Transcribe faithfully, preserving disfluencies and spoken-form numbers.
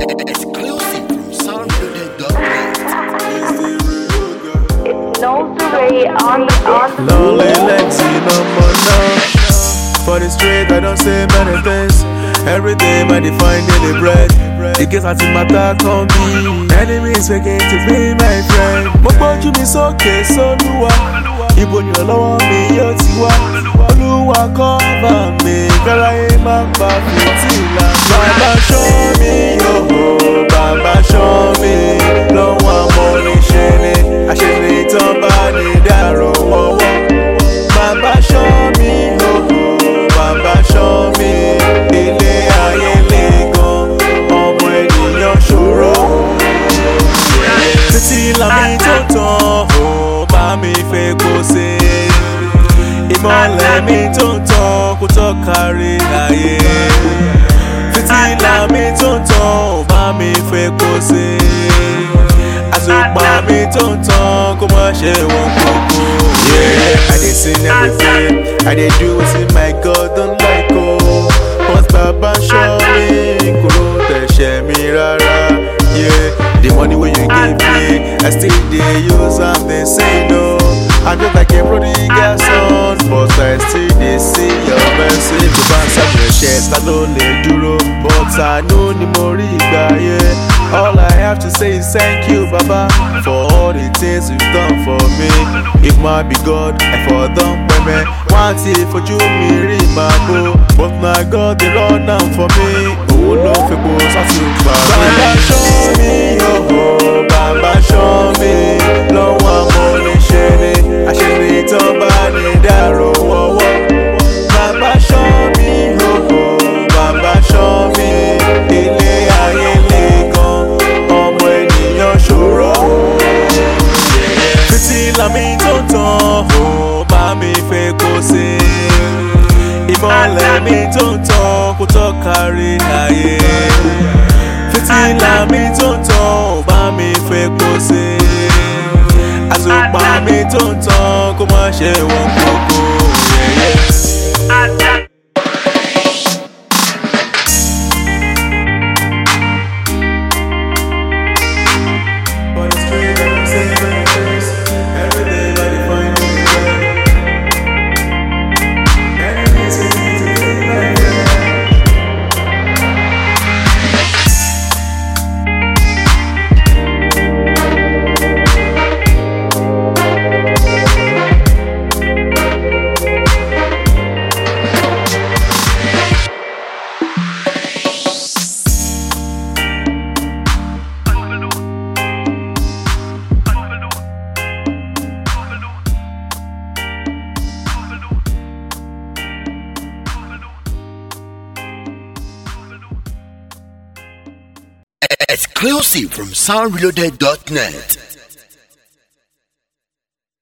Exclusive from sound loaded dot net. No survey on the on the Lonely legs in no more now. For the street I don't say many things. Every day I define daily bread. The case I think matter come me. Enemies begin to be my friend. Mo gbójú mi sókè sólúwa. Ibo ni ọlọ́wọ́ mi yóò ti wá. Olúwa cover mi. Káráyé má pa fìtílà. Bàbá ṣọ́ mi yòó. Bàbá ṣọ́ mi. Lọ́wọ́ àwọn oníṣẹ́ ni. Àṣírí tán bá ní dàrú wọ́wọ́. Bàbá ṣọ́ mi yòó. Bàbá ṣọ́ mi. Ilé ayé le gan. Ọmọ ènìyàn ṣòro. Fìtílà mi tó tàn. Ó bá mi fẹ́ kó ṣe. Ìmọ̀lẹ̀ mi tó tàn kó tó kárí ayé. Fìtílà mi tó tàn ó bá mi fẹ́ kó ṣe. Àtùpà mi tó tàn kó má ṣe wọ́n kókó. Yeah, I dey sing everything, I dey do wetin my God don't like o. But bàbá ṣọ́ mi kò ló tẹ̀ṣẹ̀ mi rárá. Yeah, the money wey you give me, I still dey use am dey say no. I'm just like a prodigal son, but I still dey see your mercy. Tó bá ń sábẹ̀ ẹ̀ṣẹ̀ ta ló lè dúró, but àánú ni mo rí ìgbà yẹn. All I have to say is thank you, Baba, for all the things you've done for me. If my be God, I for don pẹ̀mẹ́. Wọ́n ti fojú mi rí màá bò, but na God dey run am for me. Òun ló fi po sátúgbà mi. Bàbá ṣọ́ mi yòó, bàbá ṣọ́ mi. Lọ́wọ́ àwọn oníṣẹ́ ni, àṣírí tán bá ní dàrú wọ́wọ́. Bàbá ṣọ́ mi yòó, bàbá ṣọ́ mi. Ilé ayé le gan, ọmọ ènìyàn ṣòro. Fìtílà mi tó tàn, ó bá mi fẹ́ kó ṣe. Ìmọ̀lẹ̀ mi tó tàn kó tó kárí ayé. Fìtílà mi tó tàn ó bá mi fẹ́ kó ṣe. Àtùpà mi tó tàn kó má ṣe wọ́n kókó. Exclusive from sound loaded dot net.